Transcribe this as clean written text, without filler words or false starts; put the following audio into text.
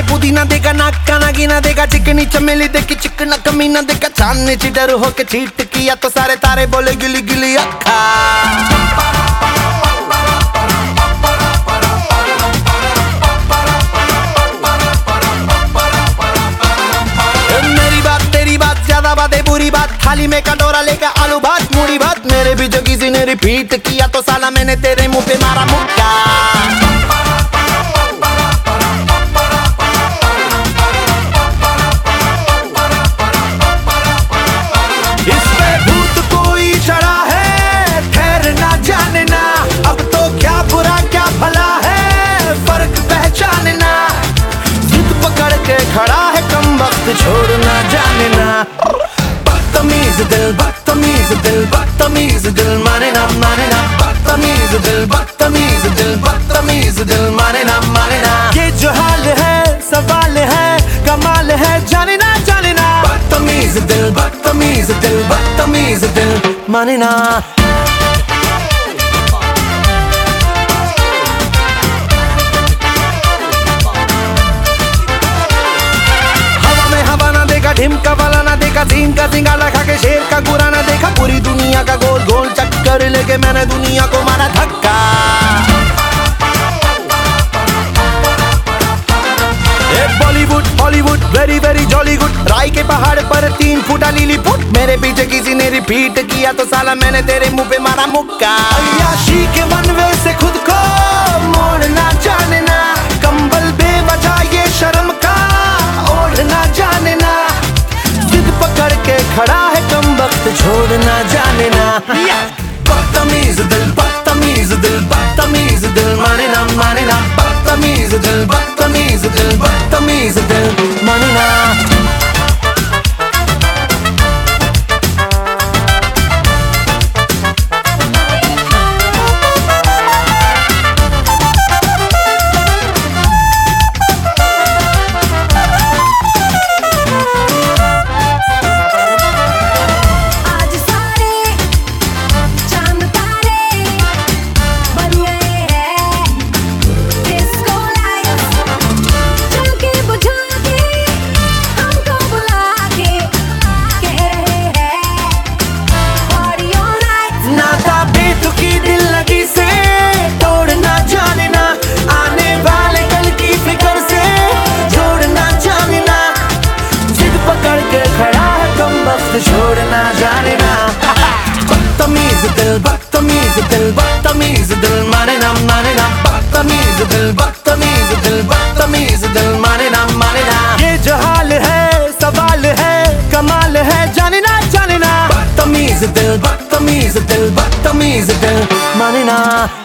पुदीना देगा, नाक का नागिना देगा, चिकनी चमेली देखी चिकना कमीना देगा, चांदनी चिडर होके चीट किया तो सारे तारे बोले गिली गिली अक्खा। मेरी बात तेरी बात ज्यादा बातें बुरी बात, थाली में कटोरा लेकर आलू भात मूढ़ी भात, मेरे भी जो किसी ने रिपीट किया तो साला मैंने तेरे मुंह पे मारा मुक्का। खड़ा है कम वक्त छोड़ना जाने ना, बदतमीज दिल बदतमीज दिल बदतमीज दिल माने ना बदतमीज दिल बदतमीज दिल बदतमीज दिल माने ना ये जो हाल है सवाल है कमाल है जाने ना बदतमीज दिल बदतमीज दिल बदतमीज दिल माने ना। ढिमका वाला ना देखा, सीन का सिंगाला खा के शेर का गुरा ना देखा, पूरी दुनिया का गोल गोल चक्कर लेके मैंने दुनिया को मारा धक्का। Bollywood Hollywood very very jolly good, राय के पहाड़ पर 3 फुटा लीली फुट, मेरे पीछे किसी ने रिपीट किया तो साला मैंने तेरे मुंह पे मारा मुक्का। अय्याशी के वनवे से खुद को मोड़ना जाने ना, कंबल बेवजह ये शर्म का ओढ़ना जाने ना, पकड़ के खड़ा है कम वक्त छोड़ना जाने ना, बदतमीज दिल बदतमीज दिल बदतमीज दिल माने ना बदतमीज दिल बदतमीज दिल बदतमीज दिल माने ना। छोड़ना जाने ना, बदतमीज दिल बदतमीज दिल बदतमीज दिल माने ना बदतमीज दिल बदतमीज दिल बदतमीज दिल माने ना ये जो हाल है सवाल है कमाल है जाने ना बदतमीज दिल बदतमीज दिल बदतमीज दिल माने ना।